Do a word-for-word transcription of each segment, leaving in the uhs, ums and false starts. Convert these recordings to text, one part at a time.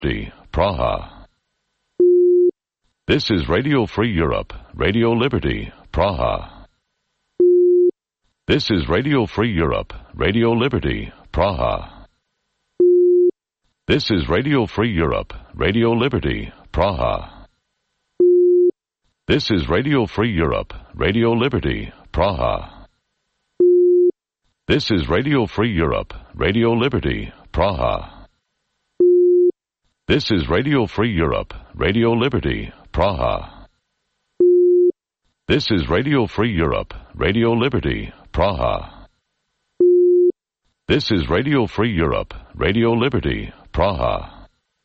Praha. This is Radio Free Europe, Radio Liberty, Praha. This is Radio Free Europe, Radio Liberty, Praha. This is Radio Free Europe, Radio Liberty, Praha. This is Radio Free Europe, Radio Liberty, Praha. This is Radio Free Europe, Radio Liberty, Praha. This is Radio Free Europe, Radio Liberty, Praha. This is Radio Free Europe, Radio Liberty, Praha. This is Radio Free Europe, Radio Liberty, Praha.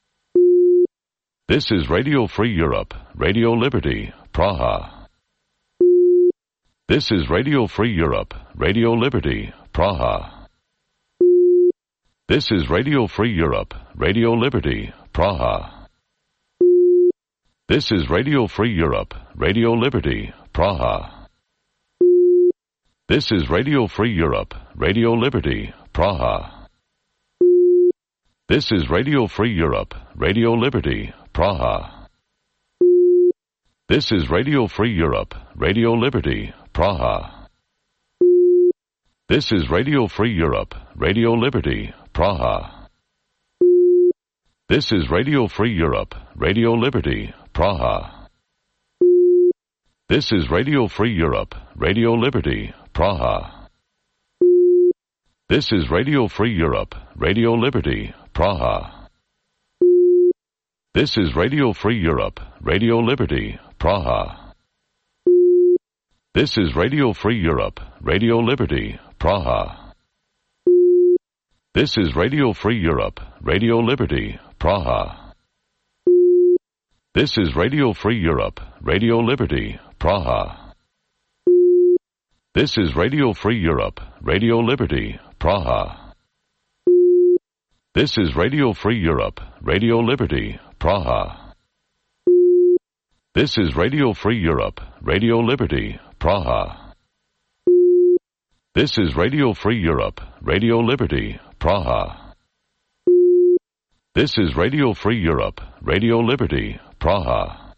This is Radio Free Europe, Radio Liberty, Praha. This is Radio Free Europe, Radio Liberty, Praha. This is Radio Free Europe, Radio Liberty, Praha. This is Radio Free Europe, Radio Liberty, Praha. This is Radio Free Europe, Radio Liberty, Praha. This is Radio Free Europe, Radio Liberty, Praha. This is Radio Free Europe, Radio Liberty, Praha. This is Radio Free Europe, Radio Liberty, Praha. This is Radio Free Europe, Radio Liberty, Praha. This is Radio Free Europe, Radio Liberty, Praha. This is Radio Free Europe, Radio Liberty, Praha. This is Radio Free Europe, Radio Liberty, Praha. This is Radio Free Europe, Radio Liberty, Praha. This is Radio Free Europe, Radio Liberty, Praha. This is Radio Free Europe, Radio Liberty, Praha. This is Radio Free Europe, Radio Liberty, Praha. This is Radio Free Europe, Radio Liberty, Praha. This is Radio Free Europe, Radio Liberty, Praha. This is Radio Free Europe, Radio Liberty, Praha. This is Radio Free Europe, Radio Liberty, Praha.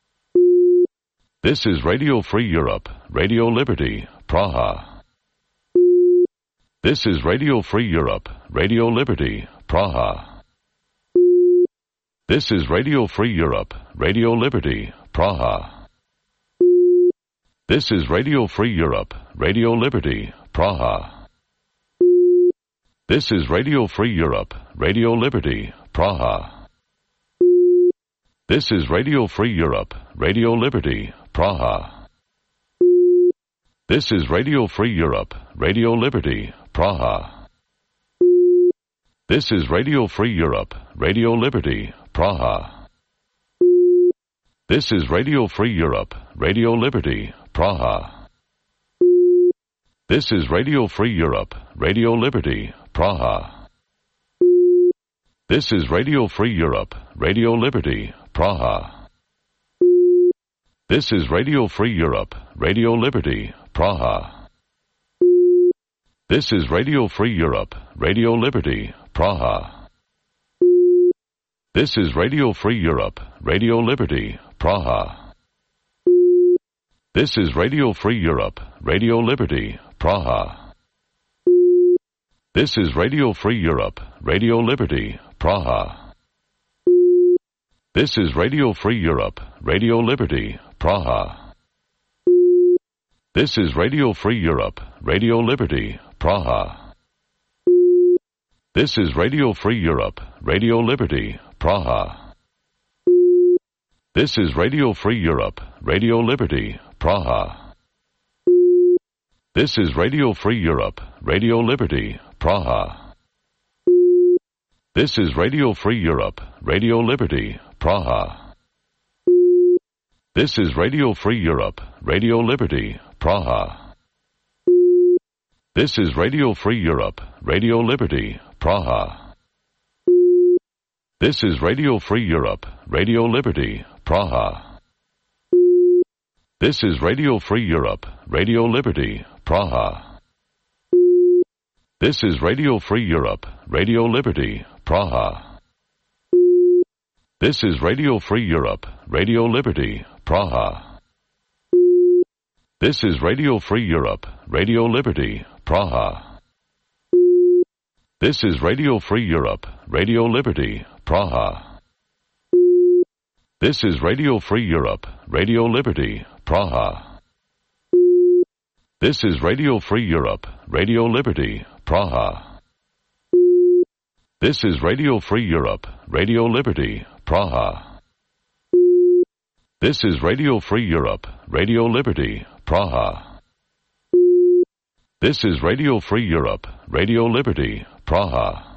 This is Radio Free Europe, Radio Liberty, Praha. This is Radio Free Europe, Radio Liberty, Praha. This is Radio Free Europe, Radio Liberty, Praha. This is Radio Free Europe, Radio Liberty, Praha. This is Radio Free Europe, Radio Liberty, Praha. This is Radio Free Europe, Radio Liberty, Praha. This is Radio Free Europe, Radio Liberty, Praha. This is Radio Free Europe, Radio Liberty, Praha. This is Radio Free Europe, Radio Liberty, Praha. This is Radio Free Europe, Radio Liberty, Praha. This is Radio Free Europe, Radio Liberty, Praha. This is Radio Free Europe, Radio Liberty, Praha. This is Radio Free Europe, Radio Liberty, Praha. This is Radio Free Europe, Radio Liberty, Praha. This is Radio Free Europe, Radio Liberty, Praha. This is Radio Free Europe, Radio Liberty, Praha. This is Radio Free Europe, Radio Liberty, Praha. This is Radio Free Europe, Radio Liberty, Praha. This is Radio Free Europe, Radio Liberty, Praha. This is Radio Free Europe, Radio Liberty, Praha. This is Radio Free Europe, Radio Liberty, Praha. This is Radio Free Europe, Radio Liberty, Praha. This is Radio Free Europe, Radio Liberty, Praha. This is Radio Free Europe, Radio Liberty, Praha. This is Radio Free Europe, Radio Liberty, Praha. This is Radio Free Europe, Radio Liberty, Praha. This is Radio Free Europe, Radio Liberty, Praha. This is Radio Free Europe, Radio Liberty, Praha. This is Radio Free Europe, Radio Liberty, Praha. This is Radio Free Europe, Radio Liberty, Praha. This is Radio Free Europe, Radio Liberty, Praha. This is Radio Free Europe, Radio Liberty, Praha. This is Radio Free Europe, Radio Liberty, Praha. This is Radio Free Europe, Radio Liberty, Praha. This is Radio Free Europe, Radio Liberty, Praha.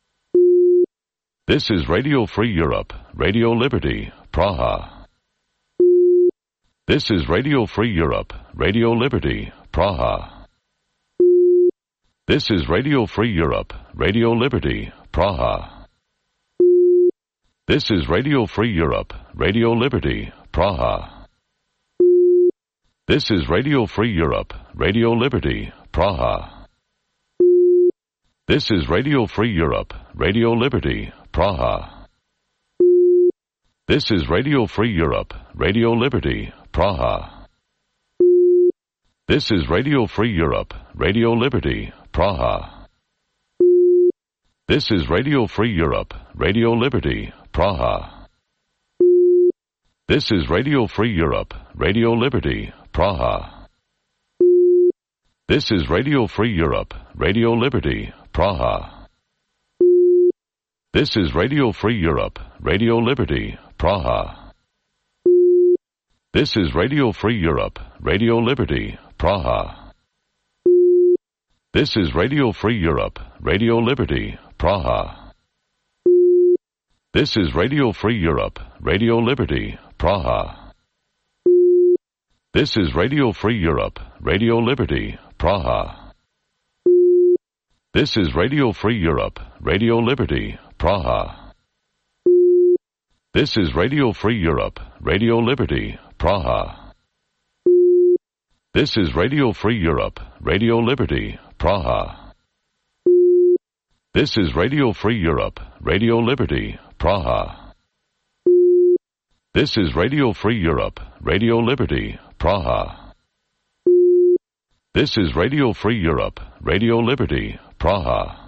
This is Radio Free Europe, Radio Liberty, Praha. This is Radio Free Europe, Radio Liberty, Praha. This is Radio Free Europe, Radio Liberty, Praha. This is Radio Free Europe, Radio Liberty, Praha. This is Radio Free Europe, Radio Liberty, Praha. This is Radio Free Europe, Radio Liberty, Praha. This is Radio Free Europe, Radio Liberty, Praha. This is Radio Free Europe, Radio Liberty, Praha. This is Radio Free Europe, Radio Liberty, Praha. This is Radio Free Europe, Radio Liberty, Praha. This is Radio Free Europe, Radio Liberty, Praha. This is Radio Free Europe, Radio Liberty, Praha. This is Radio Free Europe, Radio Liberty, Praha. This is Radio Free Europe, Radio Liberty, Praha. This is Radio Free Europe, Radio Liberty, Praha. This is Radio Free Europe, Radio Liberty, Praha. This is Radio Free Europe, Radio Liberty, Praha. This is Radio Free Europe, Radio Liberty, Praha. This is Radio Free Europe, Radio Liberty, Praha. This is Radio Free Europe, Radio Liberty, Praha. This is Radio Free Europe, Radio Liberty, Praha. This is Radio Free Europe, Radio Liberty, Praha.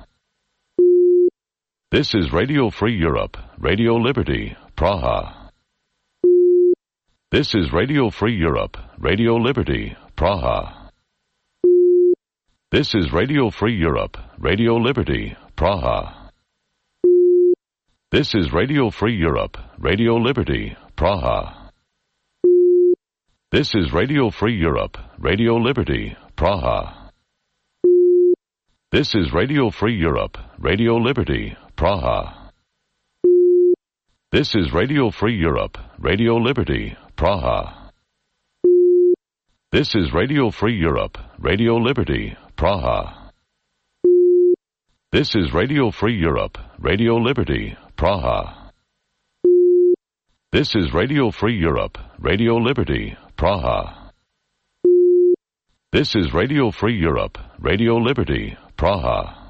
This is Radio Free Europe, Radio Liberty, Praha. This is Radio Free Europe, Radio Liberty, Praha. This is Radio Free Europe, Radio Liberty, Praha. This is Radio Free Europe, Radio Liberty, Praha. This is Radio Free Europe, Radio Liberty, Praha. This is Radio Free Europe, Radio Liberty, Praha. This is Radio Free Europe, Radio Liberty, Praha. This is Radio Free Europe, Radio Liberty, Praha. This is Radio Free Europe, Radio Liberty, Praha. This is Radio Free Europe, Radio Liberty, Praha. This is Radio Free Europe, Radio Liberty, Praha.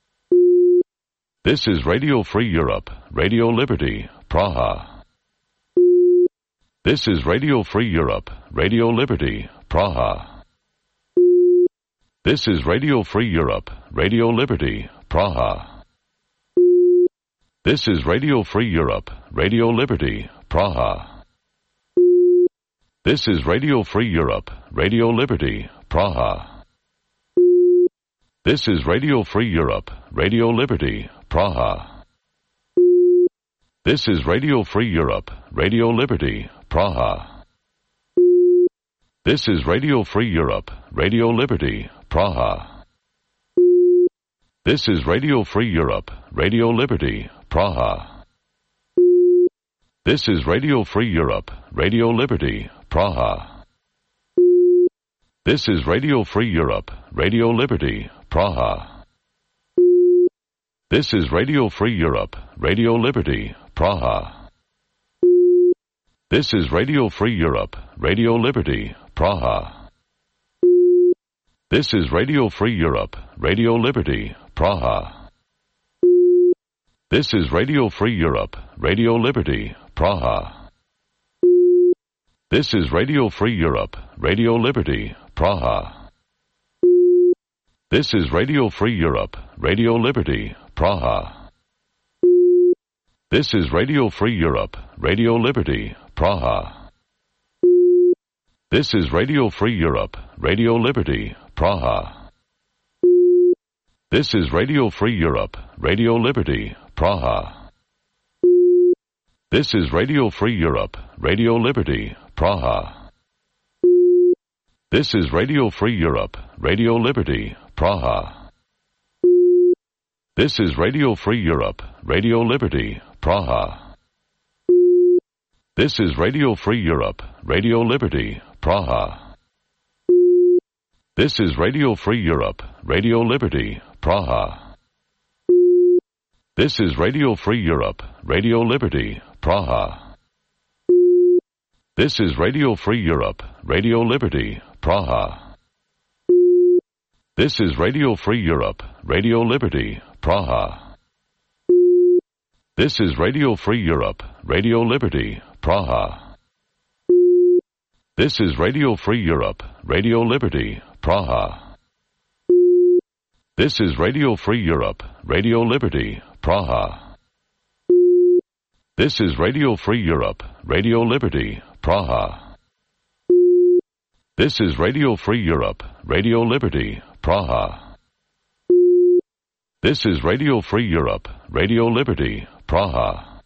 This is Radio Free Europe, Radio Liberty, Praha. This is Radio Free Europe, Radio Liberty, Praha. This is Radio Free Europe, Radio Liberty, Praha. This is Radio Free Europe, Radio Liberty, Praha. This is Radio Free Europe, Radio Liberty, Praha. This is Radio Free Europe, Radio Liberty, Praha. This is Radio Free Europe, Radio Liberty, Praha. This is Radio Free Europe, Radio Liberty, Praha. This is Radio Free Europe, Radio Liberty, Praha. This is Radio Free Europe, Radio Liberty, Praha. This is Radio Free Europe, Radio Liberty, Praha. This is Radio Free Europe, Radio Liberty, Praha. This is Radio Free Europe, Radio Liberty, Praha. This is Radio Free Europe, Radio Liberty, Praha. This is Radio Free Europe, Radio Liberty, Praha. This is Radio Free Europe, Radio Liberty, Praha. This is Radio Free Europe, Radio Liberty, Praha. This is Radio Free Europe, Radio Liberty, Praha. This is Radio Free Europe, Radio Liberty, Praha. This is Radio Free Europe, Radio Liberty, Praha. This is Radio Free Europe, Radio Liberty, Praha. This is Radio Free Europe, Radio Liberty, Praha. This is Radio Free Europe, Radio Liberty, Praha. This is Radio Free Europe, Radio Liberty, Praha. This is Radio Free Europe, Radio Liberty, Praha. This is Radio Free Europe, Radio Liberty, Praha. This is Radio Free Europe, Radio Liberty, Praha. This is Radio Free Europe, Radio Liberty, Praha. This is Radio Free Europe, Radio Liberty, Praha. This is Radio Free Europe, Radio Liberty, Praha. This is Radio Free Europe, Radio Liberty, Praha. This is Radio Free Europe, Radio Liberty, Praha. This is Radio Free Europe, Radio Liberty, Praha. This is Radio Free Europe, Radio Liberty, Praha.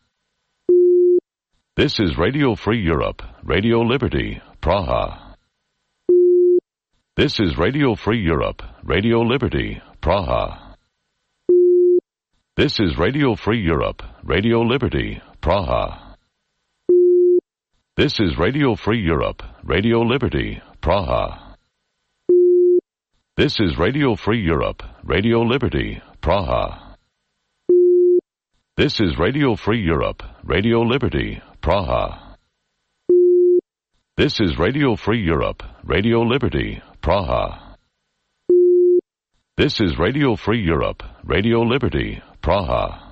This is Radio Free Europe, Radio Liberty, Praha. This is Radio Free Europe, Radio Liberty, Praha. This is Radio Free Europe, Radio Liberty, Praha. This is Radio Free Europe, Radio Liberty, Praha. This is Radio Free Europe, Radio Liberty, Praha. This is Radio Free Europe, Radio Liberty, Praha. This is Radio Free Europe, Radio Liberty, Praha. This is Radio Free Europe, Radio Liberty, Praha.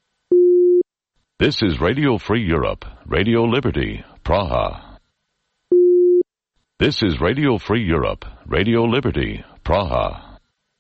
This is Radio Free Europe, Radio Liberty, Praha. This is Radio Free Europe, Radio Liberty, Praha.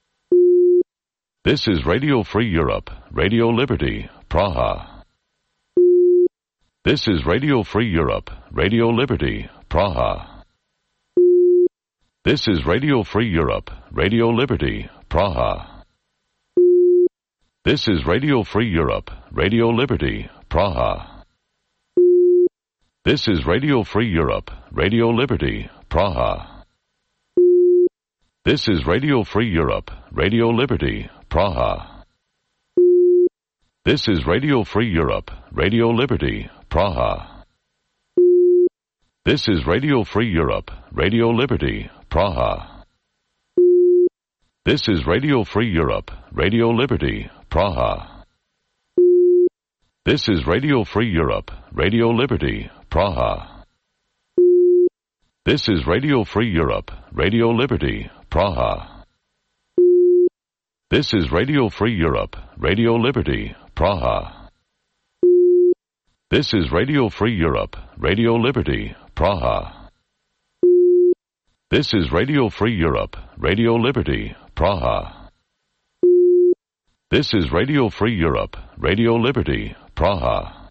This is Radio Free Europe, Radio Liberty, Praha. This is Radio Free Europe, Radio Liberty, Praha. This is Radio Free Europe, Radio Liberty, Praha. This is Radio Free Europe, Radio Liberty, Praha. This is Radio Free Europe, Radio Liberty, Praha. This is Radio Free Europe, Radio Liberty, Praha. This is Radio Free Europe, Radio Liberty, Praha. This is Radio Free Europe, Radio Liberty, Praha. This is Radio Free Europe, Radio Liberty, Praha. This is Radio Free Europe, Radio Liberty, Praha. This is Radio Free Europe, Radio Liberty, Praha. This is Radio Free Europe, Radio Liberty, Praha. This is Radio Free Europe, Radio Liberty, Praha. This is Radio Free Europe, Radio Liberty, Praha. This is Radio Free Europe, Radio Liberty, Praha.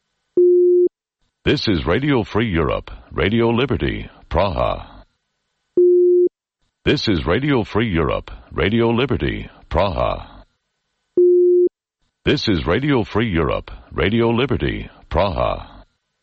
This is Radio Free Europe, Radio Liberty, Praha. This is Radio Free Europe, Radio Liberty, Praha. This is Radio Free Europe, Radio Liberty, Praha.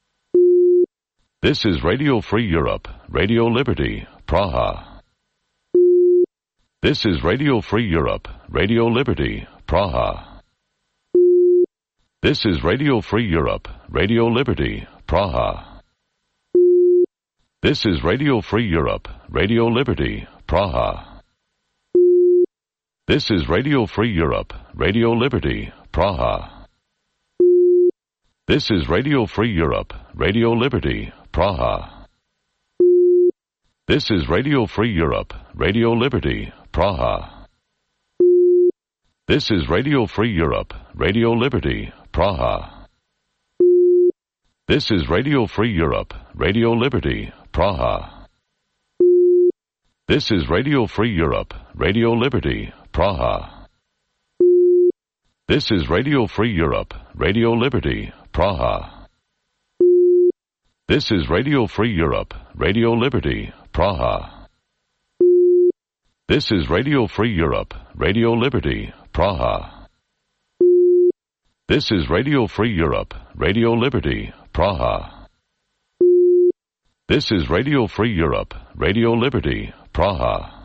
This is Radio Free Europe, Radio Liberty, Praha. This is Radio Free Europe, Radio Liberty, Praha. This is Radio Free Europe, Radio Liberty, Praha. This is Radio Free Europe, Radio Liberty, Praha. This is Radio Free Europe, Radio Liberty, Praha. This is Radio Free Europe, Radio Liberty, Praha. This is Radio Free Europe, Radio Liberty, Praha. This is Radio Free Europe, Radio Liberty, Praha. This is Radio Free Europe, Radio Liberty, Praha. This is Radio Free Europe, Radio Liberty, Praha. This is Radio Free Europe, Radio Liberty, Praha. This is Radio Free Europe, Radio Liberty, Praha. This is Radio Free Europe, Radio Liberty, Praha. This is Radio Free Europe, Radio Liberty, Praha. This is Radio Free Europe, Radio Liberty, Praha.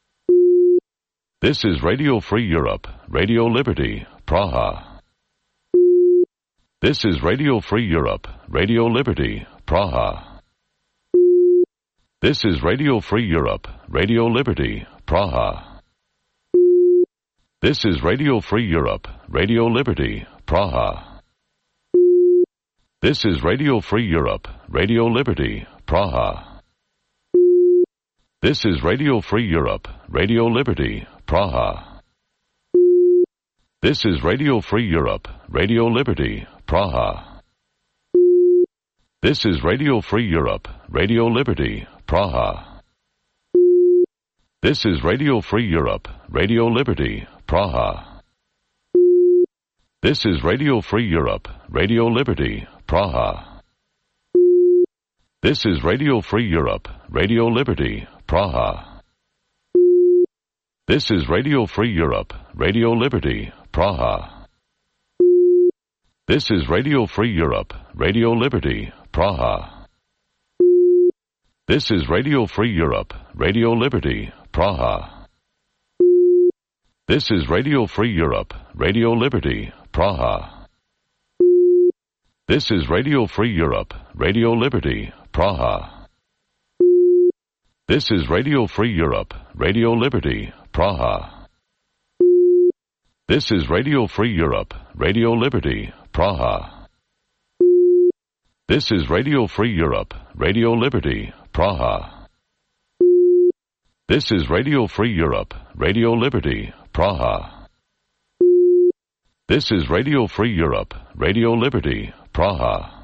This is Radio Free Europe, Radio Liberty, Praha. This is Radio Free Europe, Radio Liberty, Praha. This is Radio Free Europe, Radio Liberty, Praha. This is Radio Free Europe, Radio Liberty, Praha. This is Radio Free Europe, Radio Liberty, Praha. This is Radio Free Europe, Radio Liberty, Praha. This is Radio Free Europe, Radio Liberty, Praha. This is Radio Free Europe, Radio Liberty, Praha. This is Radio Free Europe, Radio Liberty, Praha. This is Radio Free Europe, Radio Liberty, Praha. This is Radio Free Europe, Radio Liberty, Praha. This is Radio Free Europe, Radio Liberty, Praha. This is Radio Free Europe, Radio Liberty, Praha. This is Radio Free Europe, Radio Liberty, Praha. This is Radio Free Europe, Radio Liberty, Praha. This is Radio Free Europe, Radio Liberty, Praha. This is Radio Free Europe, Radio Liberty, Praha. This is Radio Free Europe, Radio Liberty, Praha. This is Radio Free Europe, Radio Liberty, Praha. This is Radio Free Europe, Radio Liberty, Praha. This is Radio Free Europe, Radio Liberty, Praha.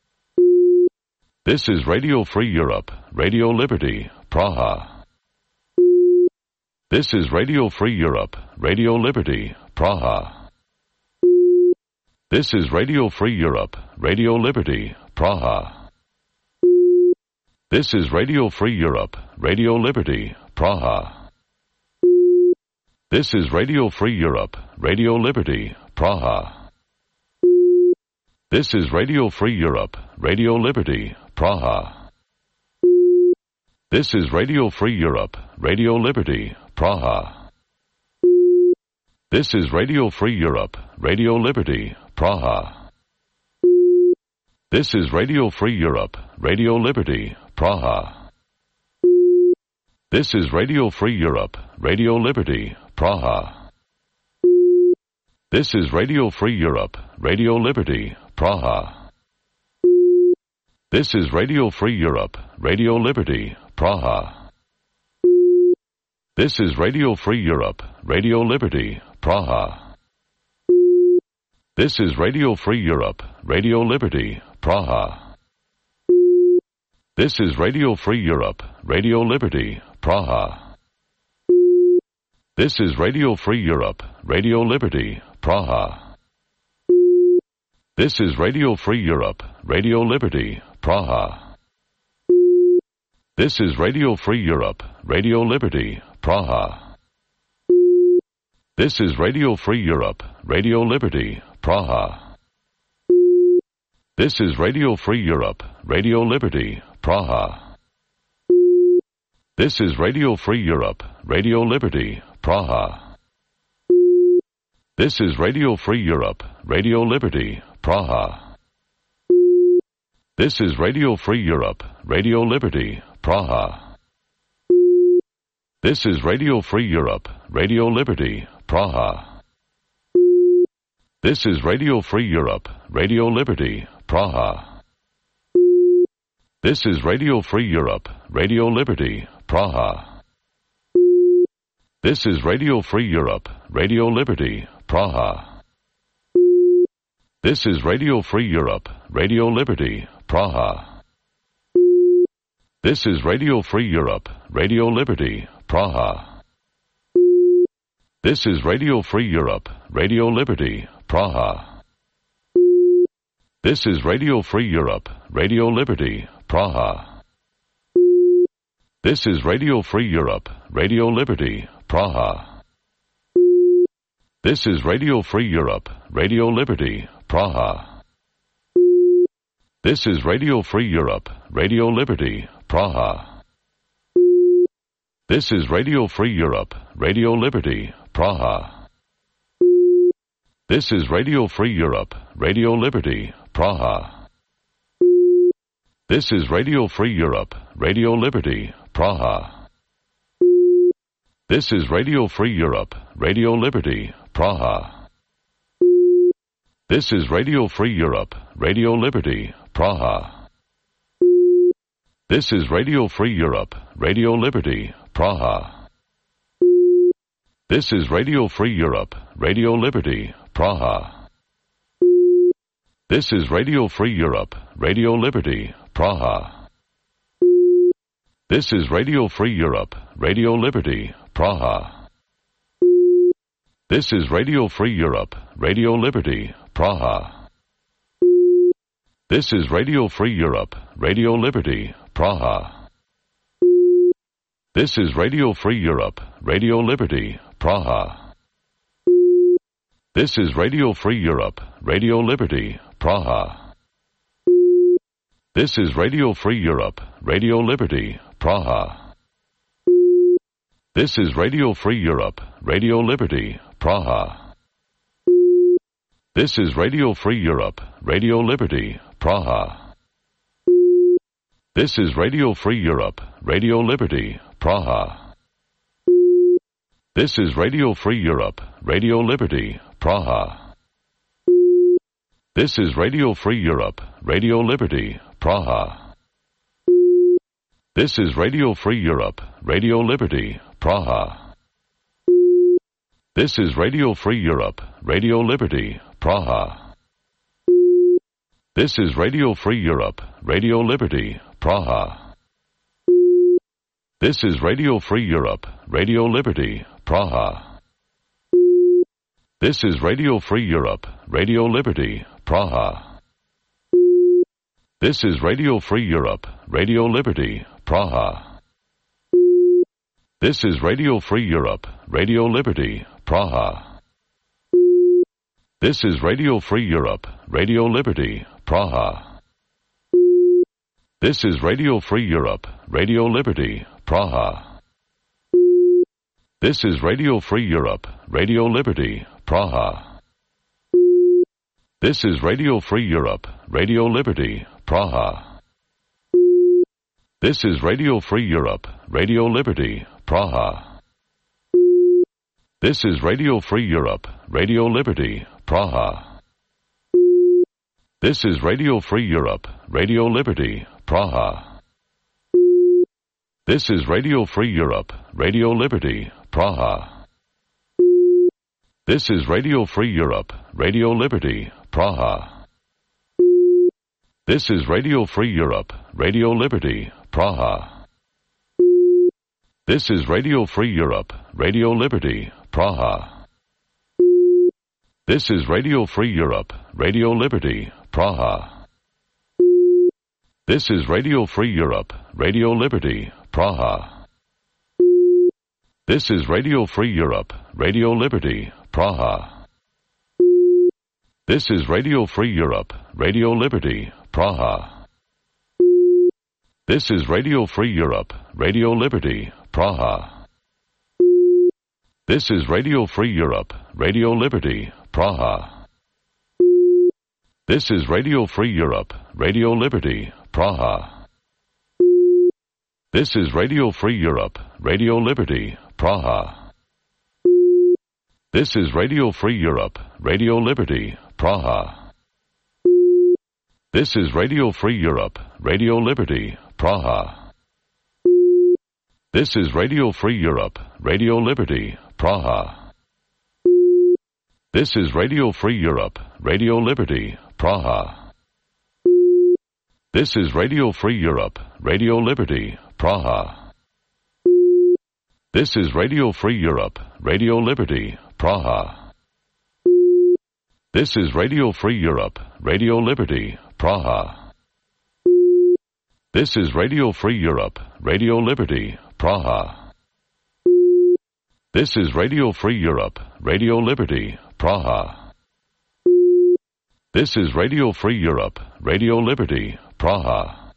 This is Radio Free Europe, Radio Liberty, Praha. This is Radio Free Europe, Radio Liberty, Praha. This is Radio Free Europe, Radio Liberty, Praha. This is Radio Free Europe, Radio Liberty, Praha. This is Radio Free Europe, Radio Liberty, Praha. This is Radio Free Europe, Radio Liberty, Praha. This is Radio Free Europe, Radio Liberty, Praha. This is Radio Free Europe, Radio Liberty, Praha. This is Radio Free Europe, Radio Liberty, Praha. This is Radio Free Europe, Radio Liberty, Praha. This is Radio Free Europe, Radio Liberty, Praha. This is Radio Free Europe, Radio Liberty, Praha. This is Radio Free Europe, Radio Liberty, Praha. This is Radio Free Europe, Radio Liberty, Praha. This is Radio Free Europe, Radio Liberty, Praha. This is Radio Free Europe, Radio Liberty, Praha. This is Radio Free Europe, Radio Liberty, Praha. This is Radio Free Europe, Radio Liberty, Praha. This is Radio Free Europe, Radio Liberty, Praha. This is Radio Free Europe, Radio Liberty, Praha. This is Radio Free Europe, Radio Liberty, Praha. This is Radio Free Europe, Radio Liberty, Praha. This is Radio Free Europe, Radio Liberty, Praha. This is Radio Free Europe, Radio Liberty, Praha. This is Radio Free Europe, Radio Liberty, Praha. This is Radio Free Europe, Radio Liberty, Praha. This is Radio Free Europe, Radio Liberty, Praha. This is Radio Free Europe, Radio Liberty, Praha. This is Radio Free Europe, Radio Liberty, Praha. This is Radio Free Europe, Radio Liberty, Praha. This is Radio Free Europe, Radio Liberty, Praha. This is Radio Free Europe, Radio Liberty, Praha. This is Radio Free Europe, Radio Liberty, Praha. This is Radio Free Europe, Radio Liberty, Praha. This is Radio Free Europe, Radio Liberty, Praha. This is Radio Free Europe, Radio Liberty, Praha. This is Radio Free Europe, Radio Liberty, Praha. This is Radio Free Europe, Radio Liberty, Praha. This is Radio Free Europe, Radio Liberty, Praha. This is Radio Free Europe, Radio Liberty, Praha. This is Radio Free Europe, Radio Liberty, Praha. This is Radio Free Europe, Radio Liberty, Praha. This is Radio Free Europe, Radio Liberty, Praha. This is Radio Free Europe, Radio Liberty, Praha. This is Radio Free Europe, Radio Liberty, Praha. This is Radio Free Europe, Radio Liberty, Praha. This is Radio Free Europe, Radio Liberty, Praha. This is Radio Free Europe, Radio Liberty, Praha. This is Radio Free Europe, Radio Liberty, Praha. This is Radio Free Europe, Radio Liberty, Praha. This is Radio Free Europe, Radio Liberty, Praha. This is Radio Free Europe, Radio Liberty, Praha. This is Radio Free Europe, Radio Liberty, Praha. This is Radio Free Europe, Radio Liberty, Praha. This is Radio Free Europe, Radio Liberty, Praha. This is Radio Free Europe, Radio Liberty, Praha. This is Radio Free Europe, Radio Liberty, Praha. This is Radio Free Europe, Radio Liberty, Praha. This is Radio Free Europe, Radio Liberty, Praha. This is Radio Free Europe, Radio Liberty, Praha. This is Radio Free Europe, Radio Liberty, Praha. This is Radio Free Europe, Radio Liberty, Praha. This is Radio Free Europe, Radio Liberty, Praha. This is Radio Free Europe, Radio Liberty, Praha. This is Radio Free Europe, Radio Liberty, Praha. This is Radio Free Europe, Radio Liberty, Praha. This is Radio Free Europe, Radio Liberty, Praha. This is Radio Free Europe, Radio Liberty, Praha. This is Radio Free Europe, Radio Liberty, Praha. This is Radio Free Europe, Radio Liberty, Praha. This is Radio Free Europe, Radio Liberty, Praha. This is Radio Free Europe, Radio Liberty, Praha. This is Radio Free Europe, Radio Liberty, Praha. This is Radio Free Europe, Radio Liberty, Praha. This is Radio Free Europe, Radio Liberty, Praha. This is Radio Free Europe, Radio Liberty, Praha. This is Radio Free Europe, Radio Liberty, Praha. This is Radio Free Europe, Radio Liberty, Praha. This is Radio Free Europe, Radio Liberty, Praha. This is Radio Free Europe, Radio Liberty, Praha. This is Radio Free Europe, Radio Liberty, Praha. This is Radio Free Europe, Radio Liberty, Praha. This is Radio Free Europe, Radio Liberty, Praha. This is Radio Free Europe, Radio Liberty, Praha. This is Radio Free Europe, Radio Liberty, Praha. This is Radio Free Europe, Radio Liberty, Praha. This is Radio Free Europe, Radio Liberty, Praha. This is Radio Free Europe, Radio Liberty, Praha. This is Radio Free Europe, Radio Liberty, Praha.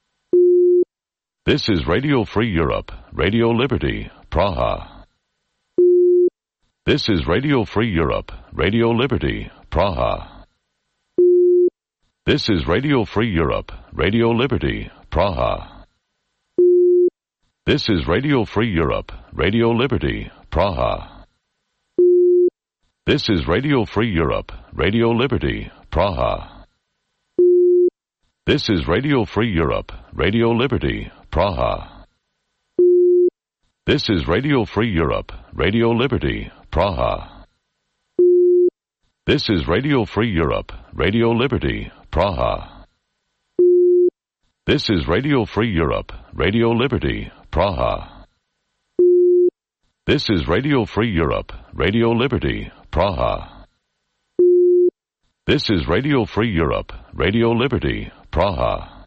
This is Radio Free Europe, Radio Liberty, Praha. This is Radio Free Europe, Radio Liberty, Praha. This is Radio Free Europe, Radio Liberty, Praha. This is Radio Free Europe, Radio Liberty, Praha. This is Radio Free Europe, Radio Liberty, Praha. This is Radio Free Europe, Radio Liberty, Praha. This is Radio Free Europe, Radio Liberty, Praha. This is Radio Free Europe, Radio Liberty, Praha. This is Radio Free Europe, Radio Liberty, Praha. This is Radio Free Europe, Radio Liberty, Praha. This is Radio Free Europe, Radio Liberty, Praha.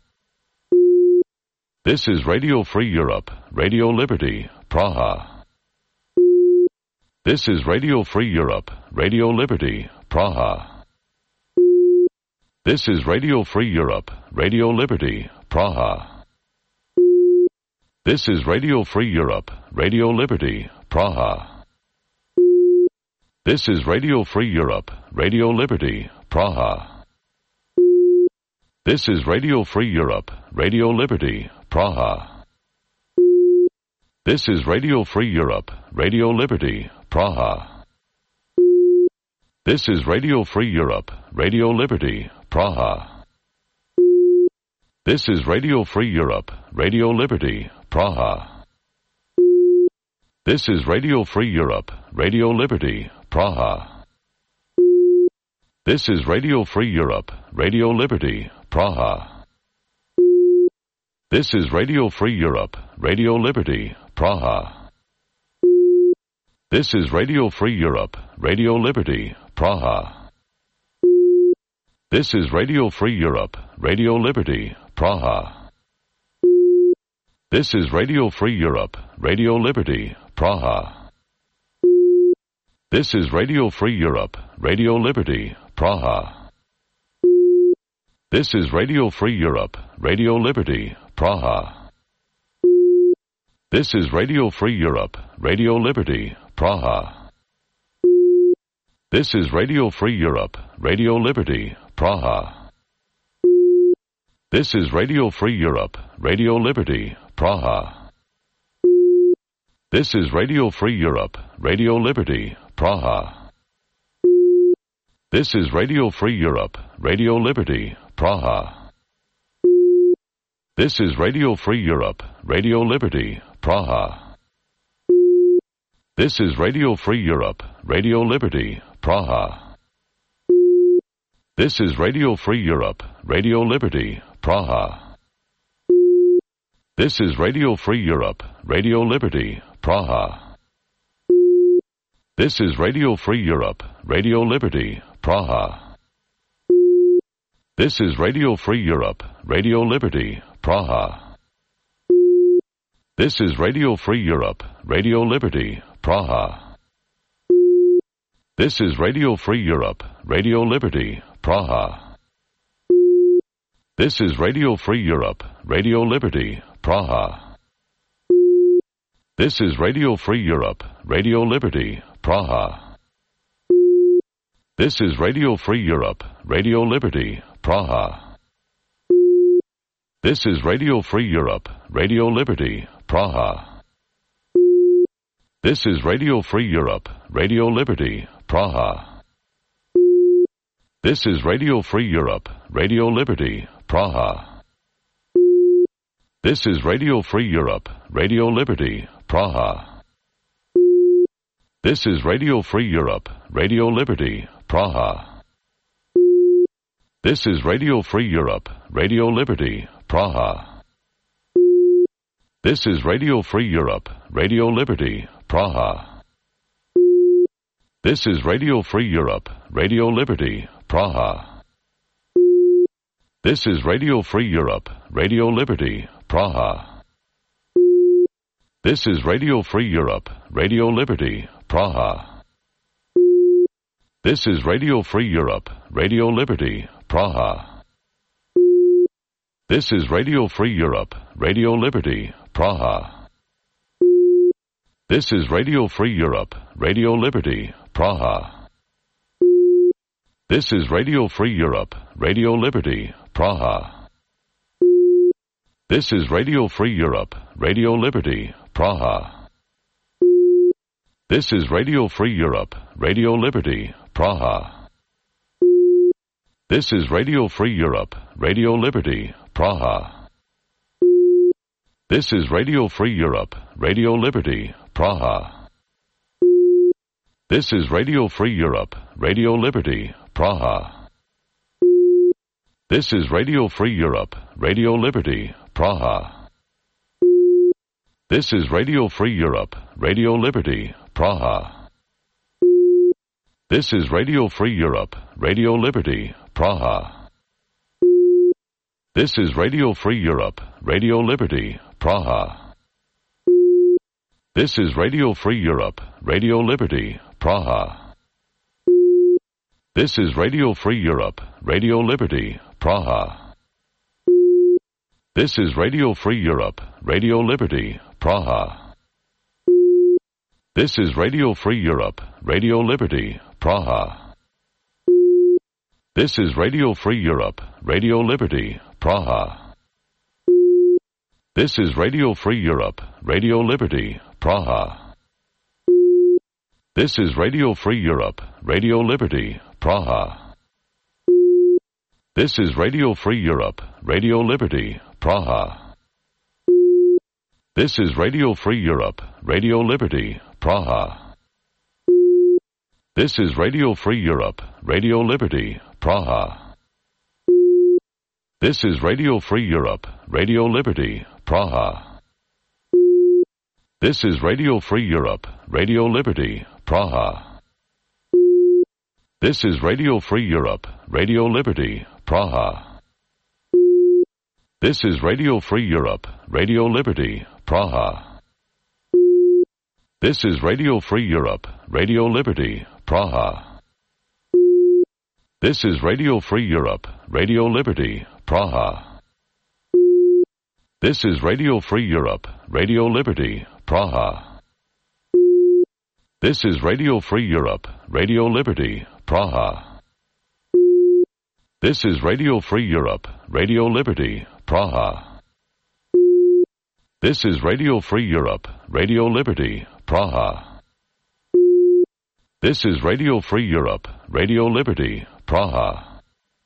This is Radio Free Europe, Radio Liberty, Praha. This is Radio Free Europe, Radio Liberty, Praha. This is Radio Free Europe, Radio Liberty, Praha. This is Radio Free Europe, Radio Liberty, Praha. This is Radio Free Europe, Radio Liberty, Praha. This is Radio Free Europe, Radio Liberty, Praha. This is Radio Free Europe, Radio Liberty, Praha. This is Radio Free Europe, Radio Liberty, Praha. This is Radio Free Europe, Radio Liberty, Praha. This is Radio Free Europe, Radio Liberty, Praha. This is Radio Free Europe, Radio Liberty, Praha. This is Radio Free Europe, Radio Liberty, Praha. This is Radio Free Europe, Radio Liberty, Praha. This is Radio Free Europe, Radio Liberty, Praha. This is Radio Free Europe, Radio Liberty, Praha. This is Radio Free Europe, Radio Liberty, Praha. This is Radio Free Europe, Radio Liberty, Praha. This is Radio Free Europe, Radio Liberty, Praha. This is Radio Free Europe, Radio Liberty, Praha. This is Radio Free Europe, Radio Liberty, Praha. This is Radio Free Europe, Radio Liberty, Praha. This is Radio Free Europe, Radio Liberty, Praha. This is Radio Free Europe, Radio Liberty, Praha. This is Radio Free Europe, Radio Liberty, Praha. This is Radio Free Europe, Radio Liberty, Praha. This is Radio Free Europe, Radio Liberty, Praha. This is Radio Free Europe, Radio Liberty, Praha. This is Radio Free Europe, Radio Liberty, Praha. This is Radio Free Europe, Radio Liberty, Praha. This is Radio Free Europe, Radio Liberty, Praha. This is Radio Free Europe, Radio Liberty, Praha. This is Radio Free Europe, Radio Liberty, Praha. This is Radio Free Europe, Radio Liberty, Praha. This is Radio Free Europe, Radio Liberty, Praha. This is Radio Free Europe, Radio Liberty, Praha. This is Radio Free Europe, Radio Liberty, Praha. This is Radio Free Europe, Radio Liberty, Praha. This is Radio Free Europe, Radio Liberty, Praha. This is Radio Free Europe, Radio Liberty, Praha. This is Radio Free Europe, Radio Liberty, Praha. This is Radio Free Europe, Radio Liberty, Praha. This is Radio Free Europe, Radio Liberty, Praha. This is Radio Free Europe, Radio Liberty, Praha. This is Radio Free Europe, Radio Liberty, Praha. This is Radio Free Europe, Radio Liberty, Praha. This is Radio Free Europe, Radio Liberty, Praha. This is Radio Free Europe, Radio Liberty, Praha. This is Radio Free Europe, Radio Liberty, Praha. This is Radio Free Europe, Radio Liberty, Praha. This is Radio Free Europe, Radio Liberty, Praha. This is Radio Free Europe, Radio Liberty, Praha. This is Radio Free Europe, Radio Liberty, Praha. This is Radio Free Europe, Radio Liberty, Praha. This is Radio Free Europe, Radio Liberty, Praha. This is Radio Free Europe, Radio Liberty, Praha. This is Radio Free Europe, Radio Liberty, Praha. This is Radio Free Europe, Radio Liberty, Praha. This is Radio Free Europe, Radio Liberty, Praha. This is Radio Free Europe, Radio Liberty, Praha. This is Radio Free Europe, Radio Liberty, Praha. This is Radio Free Europe, Radio Liberty, Praha. This is Radio Free Europe, Radio Liberty, Praha. This is Radio Free Europe, Radio Liberty, Praha. This is Radio Free Europe, Radio Liberty, Praha. This is Radio Free Europe, Radio Liberty, Praha. This is Radio Free Europe, Radio Liberty, Praha. This is Radio Free Europe, Radio Liberty, Praha. This is Radio Free Europe, Radio Liberty, Praha. This is Radio Free Europe, Radio Liberty, Praha. This is Radio Free Europe, Radio Liberty, Praha. This is Radio Free Europe, Radio Liberty, Praha. This is Radio Free Europe, Radio Liberty, Praha. This is Radio Free Europe, Radio Liberty, Praha. This is Radio Free Europe, Radio Liberty, Praha. This is Radio Free Europe, Radio Liberty, Praha. This is Radio Free Europe, Radio Liberty, Praha. This is Radio Free Europe, Radio Liberty, Praha.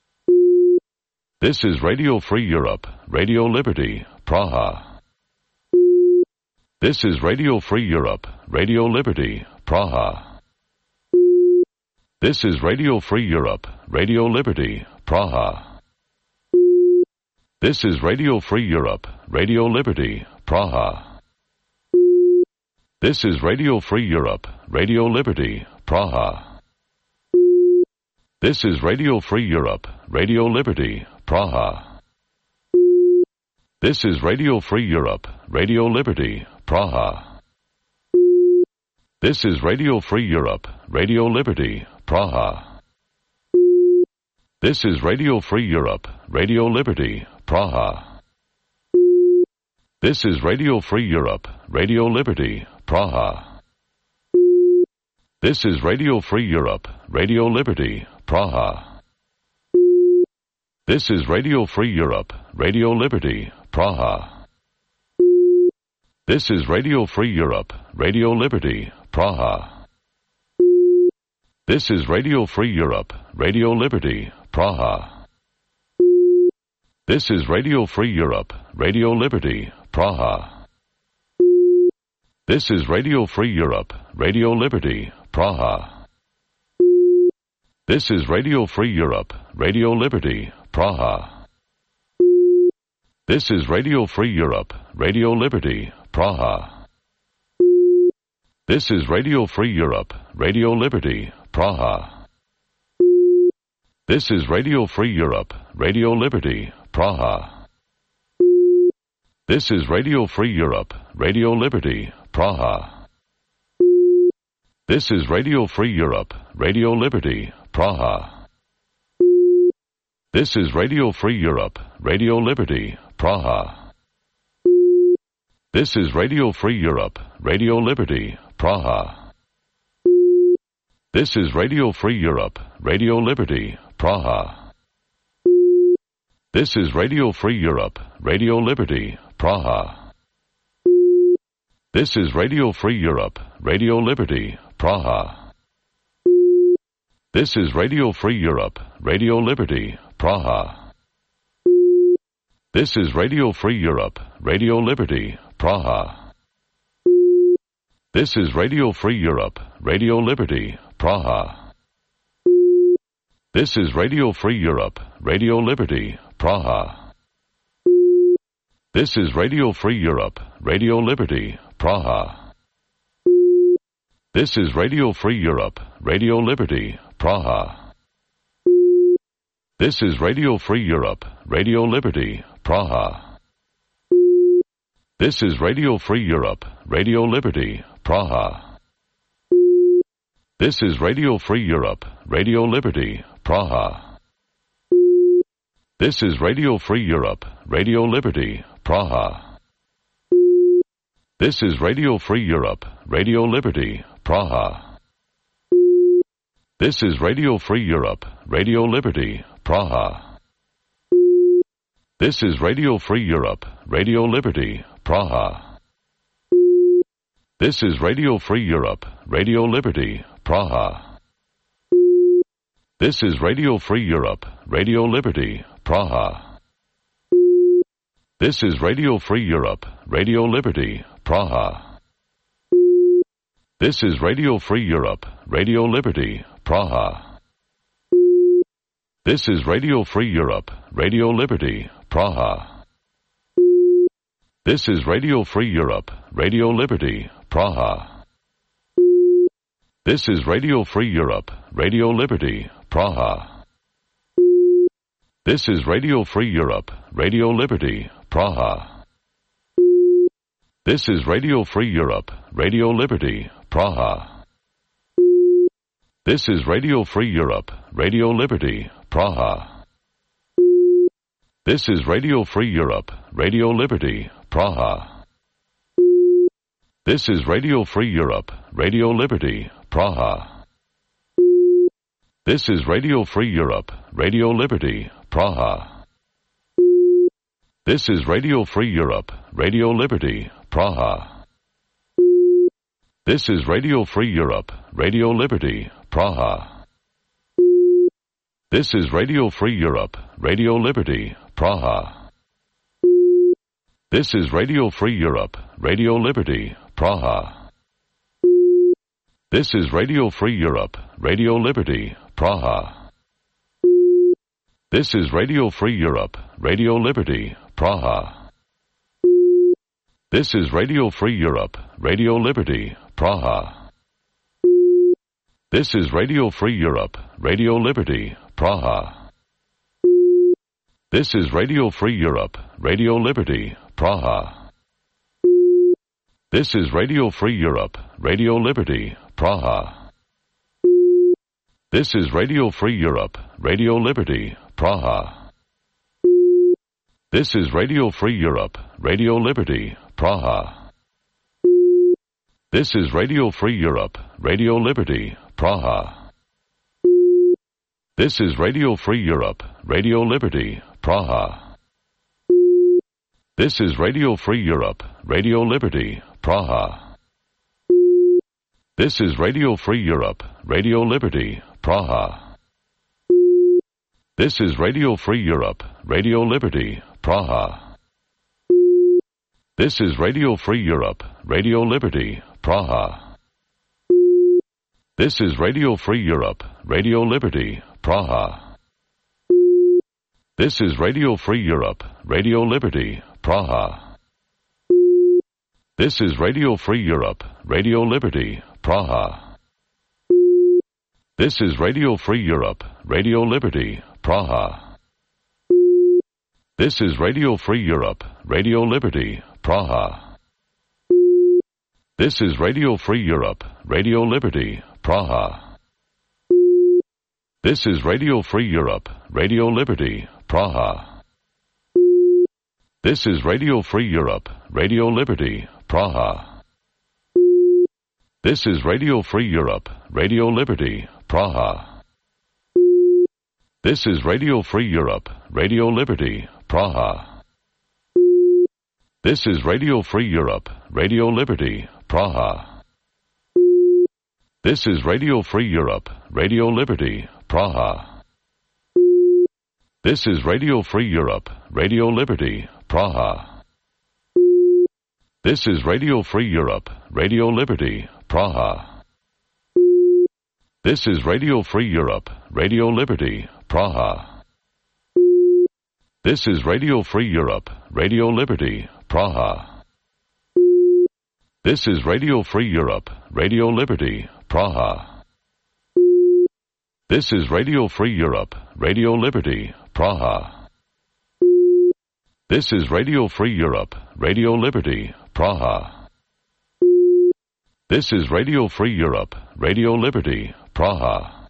This is Radio Free Europe, Radio Liberty, Praha. This is Radio Free Europe, Radio Liberty, Praha. This is Radio Free Europe, Radio Liberty, Praha. This is Radio Free Europe, Radio Liberty, Praha. This is Radio Free Europe, Radio Liberty, Praha. This is Radio Free Europe, Radio Liberty, Praha. This is Radio Free Europe, Radio Liberty, Praha. This is Radio Free Europe, Radio Liberty, Praha. This is Radio Free Europe, Radio Liberty, Praha. This is Radio Free Europe, Radio Liberty, Praha. This is Radio Free Europe, Radio Liberty, Praha. This is Radio Free Europe, Radio Liberty, Praha. This is Radio Free Europe, Radio Liberty, Praha. This is Radio Free Europe, Radio Liberty, Praha. This is Radio Free Europe, Radio Liberty, Praha. This is Radio Free Europe, Radio Liberty, Praha. This is Radio Free Europe, Radio Liberty, Praha. This is Radio Free Europe, Radio Liberty, Praha. This is Radio Free Europe, Radio Liberty, Praha. This is Radio Free Europe, Radio Liberty, Praha. This is Radio Free Europe, Radio Liberty, Praha. This is Radio Free Europe, Radio Liberty, Praha. This is Radio Free Europe, Radio Liberty, Praha. This is Radio Free Europe, Radio Liberty, Praha. This is Radio Free Europe, Radio Liberty, Praha. This is Radio Free Europe, Radio Liberty, Praha. This is Radio Free Europe, Radio Liberty, Praha. This is Radio Free Europe, Radio Liberty, Praha. This is Radio Free Europe, Radio Liberty, Praha. This is Radio Free Europe, Radio Liberty, Praha. This is Radio Free Europe, Radio Liberty, Praha. This is Radio Free Europe, Radio Liberty, Praha. This is Radio Free Europe, Radio Liberty, Praha. This is Radio Free Europe, Radio Liberty, Praha. This is Radio Free Europe, Radio Liberty, Praha. This is Radio Free Europe, Radio Liberty, Praha. This is Radio Free Europe, Radio Liberty, Praha. This is Radio Free Europe, Radio Liberty, Praha. This is Radio Free Europe, Radio Liberty, Praha. This is Radio Free Europe, Radio Liberty, Praha. This is Radio Free Europe, Radio Liberty, Praha. This is Radio Free Europe, Radio Liberty, Praha. This is Radio Free Europe, Radio Liberty, Praha. This is Radio Free Europe, Radio Liberty, Praha. This is Radio Free Europe, Radio Liberty, Praha. This is Radio Free Europe, Radio Liberty, Praha. This is Radio Free Europe, Radio Liberty, Praha. This is Radio Free Europe, Radio Liberty, Praha. This is Radio Free Europe, Radio Liberty, Praha. This is Radio Free Europe, Radio Liberty, Praha. This is Radio Free Europe, Radio Liberty, Praha. This is Radio Free Europe, Radio Liberty, Praha. This is Radio Free Europe, Radio Liberty, Praha. This is Radio Free Europe, Radio Liberty, Praha. This is Radio Free Europe, Radio Liberty, Praha. This is Radio Free Europe, Radio Liberty, Praha. This is Radio Free Europe, Radio Liberty, Praha. This is Radio Free Europe, Radio Liberty, Praha. This is Radio Free Europe, Radio Liberty, Praha. This is Radio Free Europe, Radio Liberty, Praha. This is Radio Free Europe, Radio Liberty, Praha. This is Radio Free Europe, Radio Liberty, Praha. This is Radio Free Europe, Radio Liberty, Praha. This is Radio Free Europe, Radio Liberty, Praha. This is Radio Free Europe, Radio Liberty, Praha. This is Radio Free Europe, Radio Liberty, Praha. This is Radio Free Europe, Radio Liberty, Praha. This is Radio Free Europe, Radio Liberty, Praha. This is Radio Free Europe, Radio Liberty, Praha. This is Radio Free Europe, Radio Liberty, Praha. This is Radio Free Europe, Radio Liberty, Praha. This is Radio Free Europe, Radio Liberty, Praha. This is Radio Free Europe, Radio Liberty, Praha. This is Radio Free Europe, Radio Liberty, Praha. This is Radio Free Europe, Radio Liberty, Praha. This is Radio Free Europe, Radio Liberty, Praha. This is Radio Free Europe, Radio Liberty, Praha. This is Radio Free Europe, Radio Liberty, Praha. This is Radio Free Europe, Radio Liberty, Praha. This is Radio Free Europe, Radio Liberty, Praha. This is Radio Free Europe, Radio Liberty, Praha. This is Radio Free Europe, Radio Liberty, Praha. This is Radio Free Europe, Radio Liberty, Praha. This is Radio Free Europe, Radio Liberty, Praha. This is Radio Free Europe, Radio Liberty, Praha. This is Radio Free Europe, Radio Liberty, Praha. This is Radio Free Europe, Radio Liberty, Praha. This is Radio Free Europe, Radio Liberty, Praha. This is Radio Free Europe, Radio Liberty, Praha. This is Radio Free Europe, Radio Liberty, Praha. This is Radio Free Europe, Radio Liberty, Praha.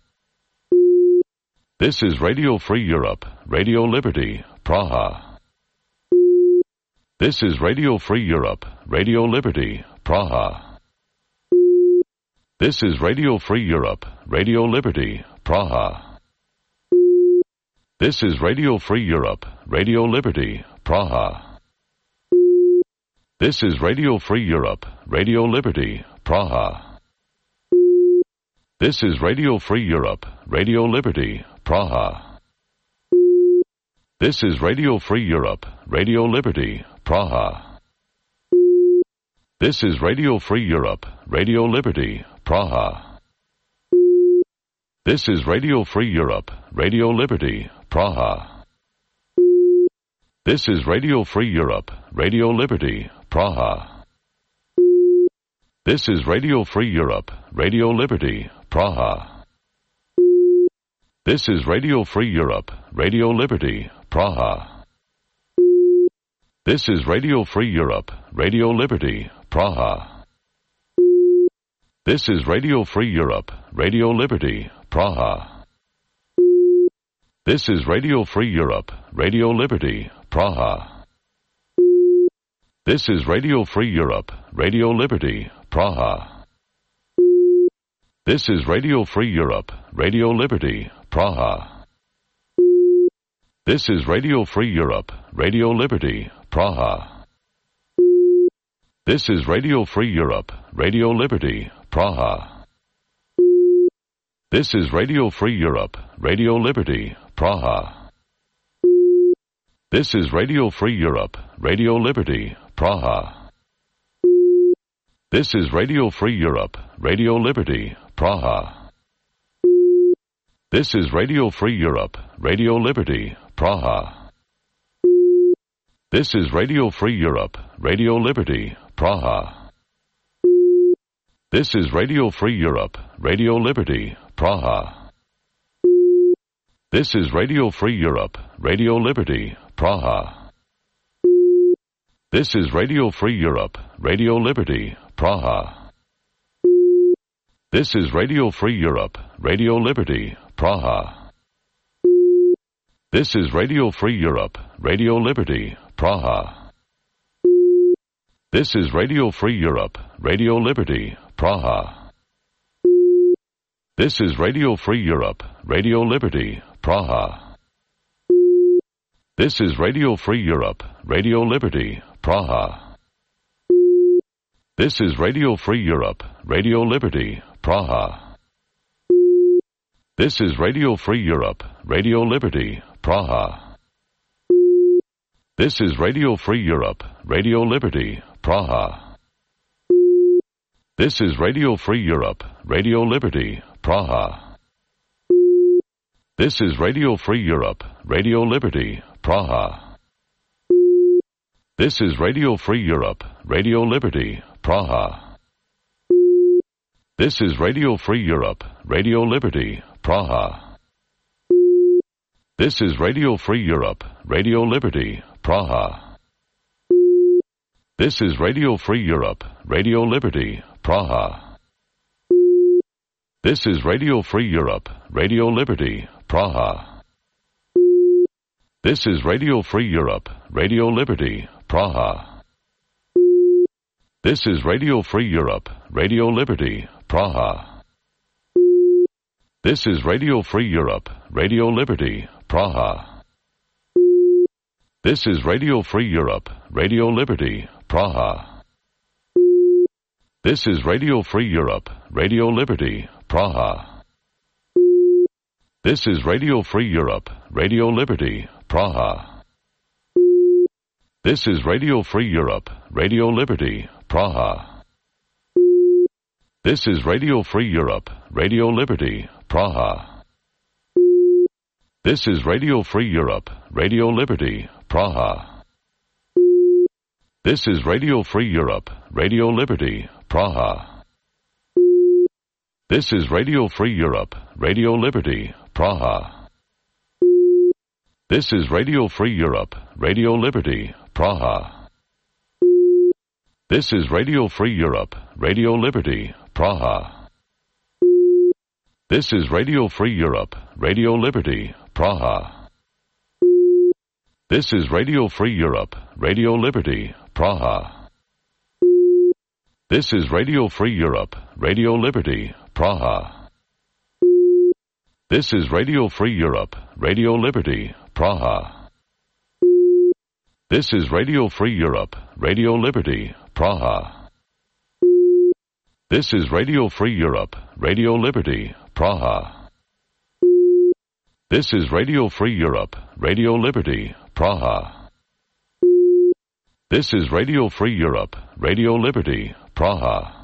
This is Radio Free Europe, Radio Liberty, Praha. This is Radio Free Europe, Radio Liberty, Praha. This is Radio Free Europe, Radio Liberty, Praha. This is Radio Free Europe, Radio Liberty, Praha. This is Radio Free Europe, Radio Liberty, Praha. This is Radio Free Europe, Radio Liberty, Praha. This is Radio Free Europe, Radio Liberty, Praha. This is Radio Free Europe, Radio Liberty, Praha. This is Radio Free Europe, Radio Liberty, Praha. This is Radio Free Europe, Radio Liberty, Praha. This is Radio Free Europe, Radio Liberty, Praha. This is Radio Free Europe, Radio Liberty, Praha. This is Radio Free Europe, Radio Liberty, Praha. This is Radio Free Europe, Radio Liberty, Praha. This is Radio Free Europe, Radio Liberty, Praha. This is Radio Free Europe, Radio Liberty, Praha. This is Radio Free Europe, Radio Liberty, Praha. This is Radio Free Europe, Radio Liberty, Praha. This is Radio Free Europe, Radio Liberty, Praha. This is Radio Free Europe, Radio Liberty, Praha. This is Radio Free Europe, Radio Liberty, Praha. This is Radio Free Europe, Radio Liberty, Praha. This is Radio Free Europe, Radio Liberty, Praha. This is Radio Free Europe, Radio Liberty, Praha. This is Radio Free Europe, Radio Liberty, Praha. This is Radio Free Europe, Radio Liberty, Praha. This is Radio Free Europe, Radio Liberty, Praha. This is Radio Free Europe, Radio Liberty, Praha. This is Radio Free Europe, Radio Liberty, Praha. This is Radio Free Europe, Radio Liberty, Praha. This is Radio Free Europe, Radio Liberty, Praha. This is Radio Free Europe, Radio Liberty, Praha. This is Radio Free Europe, Radio Liberty, Praha. This is Radio Free Europe, Radio Liberty, Praha. This is Radio Free Europe, Radio Liberty, Praha. This is Radio Free Europe, Radio Liberty, Praha. This is Radio Free Europe, Radio Liberty, Praha. This is Radio Free Europe, Radio Liberty, Praha. This is Radio Free Europe, Radio Liberty, Praha. This is Radio Free Europe, Radio Liberty, Praha. This is Radio Free Europe, Radio Liberty, Praha. This is Radio Free Europe, Radio Liberty, Praha. This is Radio Free Europe, Radio Liberty, Praha. This is Radio Free Europe, Radio Liberty, Praha. This is Radio Free Europe, Radio Liberty, Praha. This is Radio Free Europe, Radio Liberty, Praha. This is Radio Free Europe, Radio Liberty, Praha. This is Radio Free Europe, Radio Liberty, Praha. This is Radio Free Europe, Radio Liberty, Praha. This is Radio Free Europe, Radio Liberty, Praha. This is Radio Free Europe, Radio Liberty, Praha. This is Radio Free Europe, Radio Liberty, Praha. This is Radio Free Europe, Radio Liberty, Praha. This is Radio Free Europe, Radio Liberty, Praha. This is Radio Free Europe, Radio Liberty, Praha. This is Radio Free Europe, Radio Liberty, Praha. This is Radio Free Europe, Radio Liberty, Praha. This is Radio Free Europe, Radio Liberty, Praha. This is Radio Free Europe, Radio Liberty, Praha. This is Radio Free Europe, Radio Liberty, Praha. This is Radio Free Europe, Radio Liberty, Praha. This is Radio Free Europe, Radio Liberty, Praha. This is Radio Free Europe, Radio Liberty, Praha.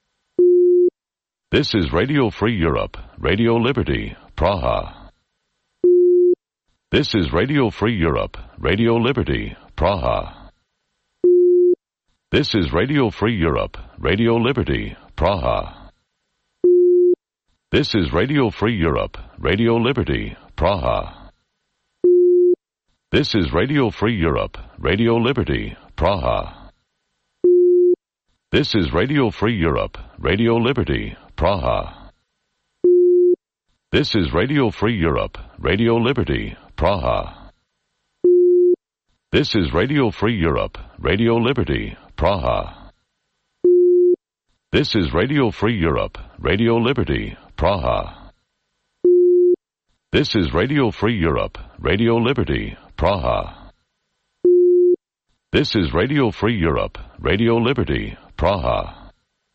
This is Radio Free Europe, Radio Liberty, Praha. This is Radio Free Europe, Radio Liberty, Praha. This is Radio Free Europe, Radio Liberty, Praha. This is Radio Free Europe, Radio Liberty, Praha. This is Radio Free Europe, Radio Liberty, Praha. This is Radio Free Europe, Radio Liberty, Praha. This is Radio Free Europe, Radio Liberty, Praha. This is Radio Free Europe, Radio Liberty, Praha. This is Radio Free Europe, Radio Liberty, Praha. This is Radio Free Europe, Radio Liberty, Praha. This is Radio Free Europe, Radio Liberty, Praha.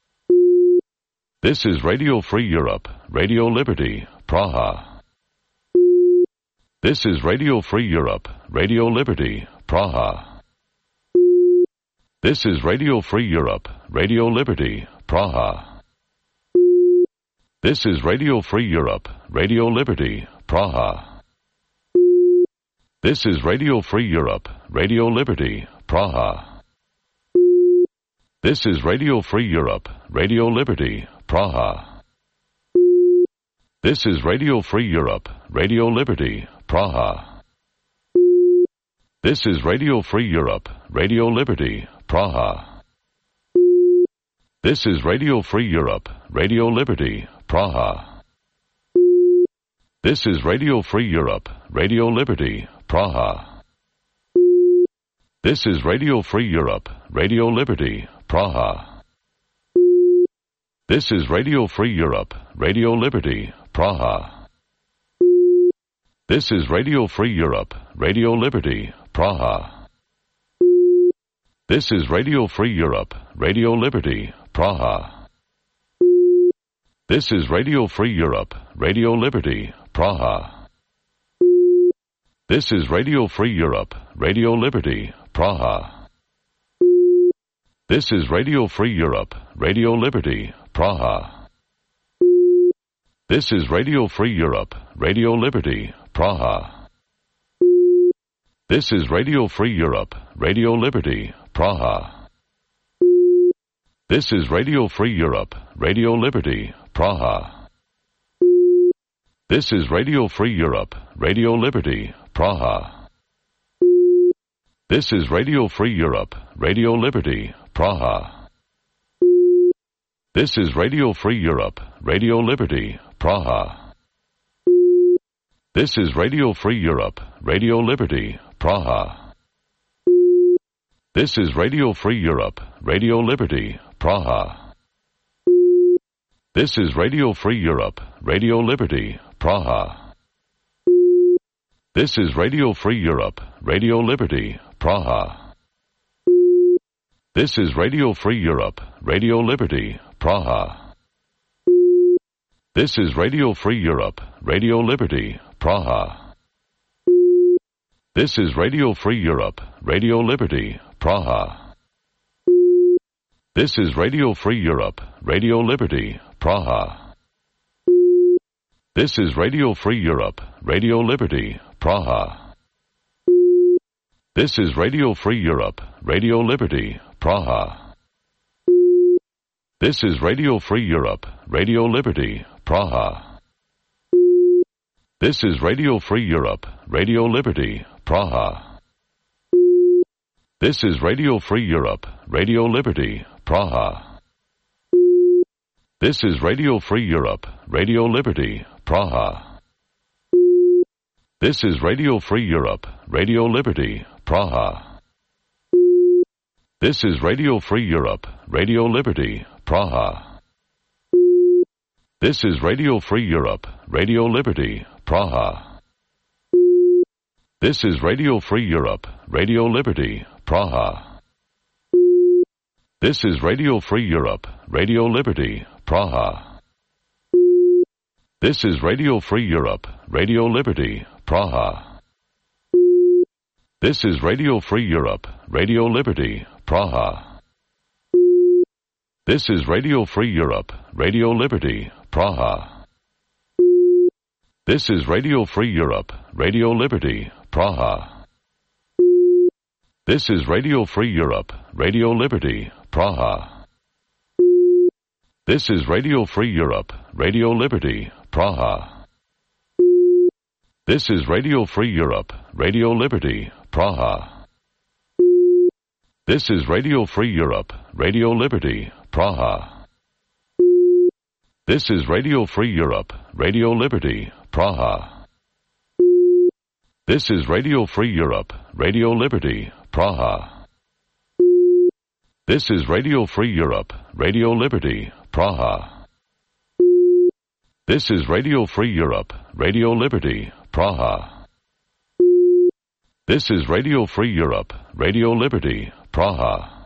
This is Radio Free Europe, Radio Liberty, Praha. This is Radio Free Europe, Radio Liberty, Praha. This is Radio Free Europe, Radio Liberty, Praha. This is Radio Free Europe, Radio Liberty, Praha. This is Radio Free Europe, Radio Liberty, Praha. This is Radio Free Europe, Radio Liberty, Praha. This is Radio Free Europe, Radio Liberty, Praha. This is Radio Free Europe, Radio Liberty, Praha. This is Radio Free Europe, Radio Liberty, Praha. This is Radio Free Europe, Radio Liberty, Praha. This is Radio Free Europe, Radio Liberty, Praha. This is Radio Free Europe, Radio Liberty, Praha. This is Radio Free Europe, Radio Liberty, Praha. This is Radio Free Europe, Radio Liberty, Praha. This is Radio Free Europe, Radio Liberty, Praha. This is Radio Free Europe, Radio Liberty, Praha. This is Radio Free Europe, Radio Liberty, Praha. This is Radio Free Europe, Radio Liberty, Praha. This is Radio Free Europe, Radio Liberty, Praha. This is Radio Free Europe, Radio Liberty, Praha. This is Radio Free Europe, Radio Liberty, Praha. This is Radio Free Europe, Radio Liberty, Praha. This is Radio Free Europe, Radio Liberty, Praha. This is Radio Free Europe, Radio Liberty, Praha. This is Radio Free Europe, Radio Liberty, Praha. This is Radio Free Europe, Radio Liberty, Praha. This is Radio Free Europe, Radio Liberty, Praha. This is Radio Free Europe, Radio Liberty, Praha. This is Radio Free Europe, Radio Liberty, Praha. This is Radio Free Europe, Radio Liberty, Praha. This is Radio Free Europe, Radio Liberty, Praha. This is Radio Free Europe, Radio Liberty, Praha. This is Radio Free Europe, Radio Liberty, Praha. This is Radio Free Europe, Radio Liberty, Praha. This is Radio Free Europe, Radio Liberty, Praha. This is Radio Free Europe, Radio Liberty, Praha. This is Radio Free Europe, Radio Liberty, Praha. This is Radio Free Europe, Radio Liberty, Praha. This is Radio Free Europe, Radio Liberty, Praha. This is Radio Free Europe, Radio Liberty, Praha. This is Radio Free Europe, Radio Liberty, Praha. This is Radio Free Europe, Radio Liberty, Praha. This is Radio Free Europe, Radio Liberty, Praha. This is Radio Free Europe, Radio Liberty, Praha. This is Radio Free Europe, Radio Liberty, Praha. This is Radio Free Europe, Radio Liberty, Praha. This is Radio Free Europe, Radio Liberty, Praha. This is Radio Free Europe, Radio Liberty, Praha. This is Radio Free Europe, Radio Liberty, Praha. This is Radio Free Europe, Radio Liberty, Praha. This is Radio Free Europe, Radio Liberty, Praha. This is Radio Free Europe, Radio Liberty, Praha. This is Radio Free Europe, Radio Liberty, Praha. This is Radio Free Europe, Radio Liberty, Praha. This is Radio Free Europe, Radio Liberty, Praha.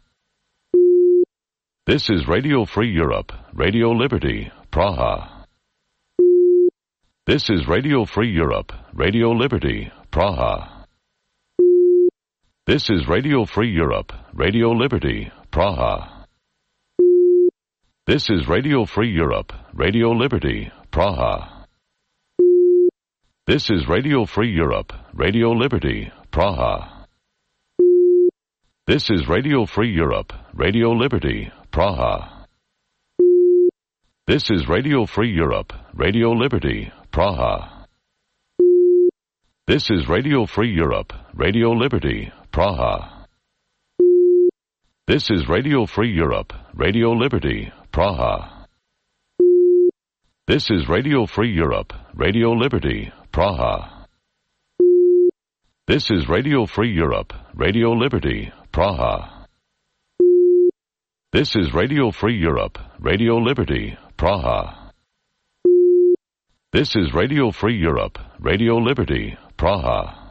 This is Radio Free Europe, Radio Liberty, Praha. This is Radio Free Europe, Radio Liberty, Praha. This is Radio Free Europe, Radio Liberty, Praha. This is Radio Free Europe, Radio Liberty, Praha. This is Radio Free Europe, Radio Liberty, Praha. This is Radio Free Europe, Radio Liberty, Praha. This is Radio Free Europe, Radio Liberty, Praha. This is Radio Free Europe, Radio Liberty, Praha. This is Radio Free Europe, Radio Liberty, Praha. This is Radio Free Europe, Radio Liberty, Praha. This is Radio Free Europe, Radio Liberty, Praha. This is Radio Free Europe, Radio Liberty, Praha. This is Radio Free Europe, Radio Liberty, Praha.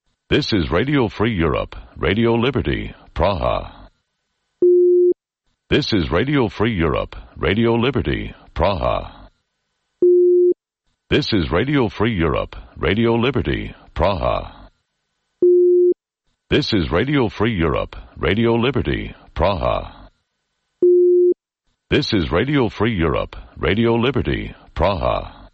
This is Radio Free Europe, Radio Liberty, Praha. This is Radio Free Europe, Radio Liberty, Praha. This is Radio Free Europe, Radio Liberty, Praha. This is Radio Free Europe, Radio Liberty, Praha. This is Radio Free Europe, Radio Liberty, Praha.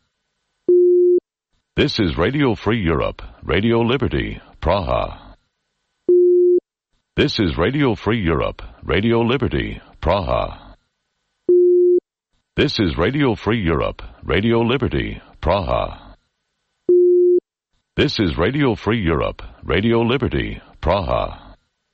This is Radio Free Europe, Radio Liberty, Praha. This is Radio Free Europe, Radio Liberty, Praha. This is Radio Free Europe, Radio Liberty, Praha. This is Radio Free Europe, Radio Liberty, Praha.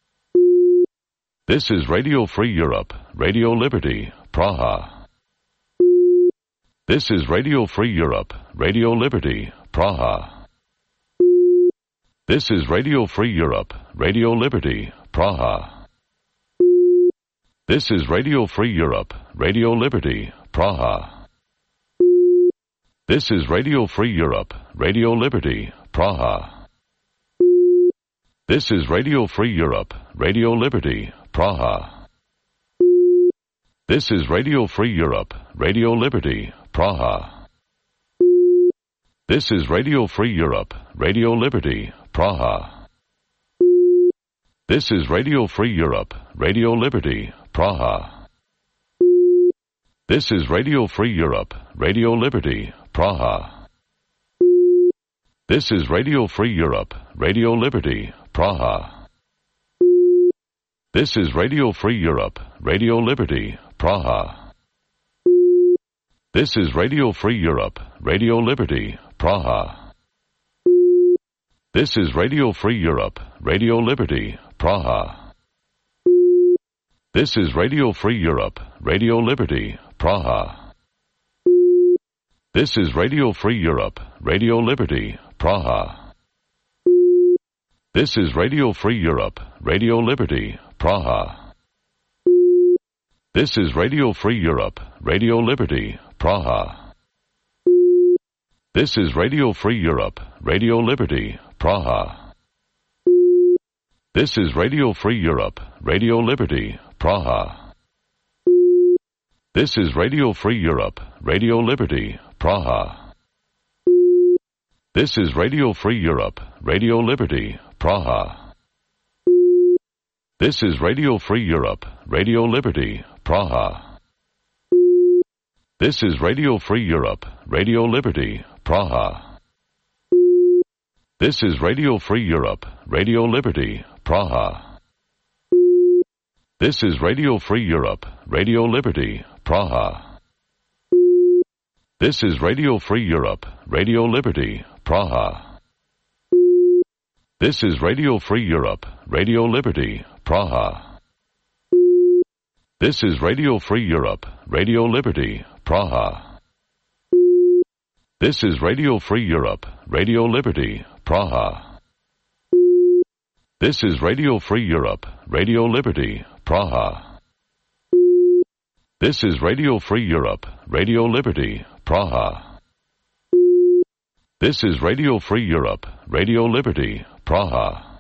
This is Radio Free Europe, Radio Liberty, Praha. This is Radio Free Europe, Radio Liberty, Praha. This is Radio Free Europe, Radio Liberty, Praha. This is Radio Free Europe, Radio Liberty, Praha. This is Radio Free Europe, Radio Liberty, Praha. This is Radio Free Europe, Radio Liberty, Praha. This is Radio Free Europe, Radio Liberty, Praha. This is Radio Free Europe, Radio Liberty, Praha. This is Radio Free Europe, Radio Liberty, Praha. This is Radio Free Europe, Radio Liberty, Praha. This is Radio Free Europe, Radio Liberty, Praha. This is Radio Free Europe, Radio Liberty, Praha. This is Radio Free Europe, Radio Liberty, Praha. This is Radio Free Europe, Radio Liberty, Praha. This is Radio Free Europe, Radio Liberty, Praha. This is Radio Free Europe, Radio Liberty, Praha. This is Radio Free Europe, Radio Liberty, Praha. This is Radio Free Europe, Radio Liberty, Praha. This is Radio Free Europe, Radio Liberty, Praha. This is Radio Free Europe, Radio Liberty, Praha. This is Radio Free Europe, Radio Liberty, Praha. This is Radio Free Europe, Radio Liberty, Praha. This is Radio Free Europe, Radio Liberty, Praha. This is Radio Free Europe, Radio Liberty, Praha. This is Radio Free Europe, Radio Liberty, Praha. This is Radio Free Europe, Radio Liberty, Praha. This is Radio Free Europe, Radio Liberty, Praha. This is Radio Free Europe, Radio Liberty, Praha. This is Radio Free Europe, Radio Liberty, Praha. This is Radio Free Europe, Radio Liberty, Praha. This is Radio Free Europe, Radio Liberty, Praha. This is Radio Free Europe, Radio Liberty, Praha. This is Radio Free Europe, Radio Liberty, Praha.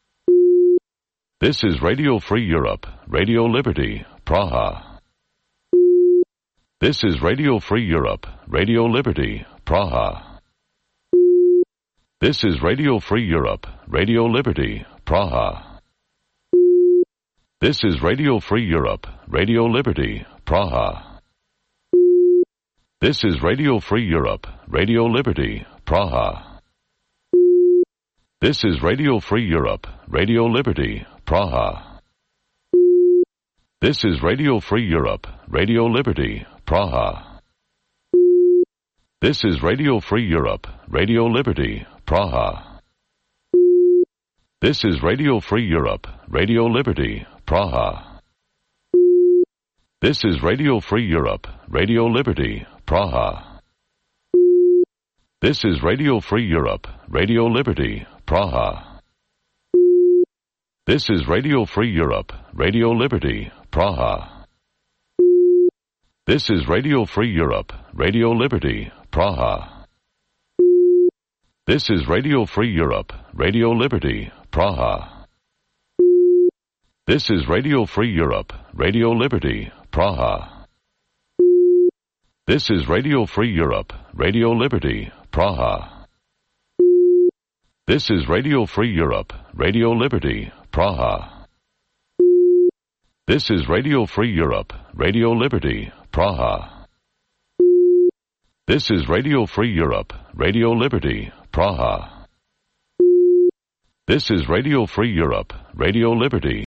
This is Radio Free Europe, Radio Liberty, Praha. This is Radio Free Europe, Radio Liberty, Praha. This is Radio Free Europe, Radio Liberty, Praha. This is Radio Free Europe, Radio Liberty, Praha. This is Radio Free Europe, Radio Liberty, Praha. This is Radio Free Europe, Radio Liberty, Praha. This is Radio Free Europe, Radio Liberty, Praha. This is Radio Free Europe, Radio Liberty, Praha. This is Radio Free Europe, Radio Liberty, Praha. This is Radio Free Europe, Radio Liberty, Praha. This is Radio Free Europe, Radio Liberty, Praha. This is Radio Free Europe, Radio Liberty, Praha. This is Radio Free Europe, Radio Liberty, Praha. This is Radio Free Europe, Radio Liberty, Praha. This is Radio Free Europe, Radio Liberty, Praha. This is Radio Free Europe, Radio Liberty, Praha. This is Radio Free Europe, Radio Liberty, Praha. This is Radio Free Europe, Radio Liberty, Praha. This is Radio Free Europe, Radio Liberty, Praha. This is Radio Free Europe, Radio Liberty.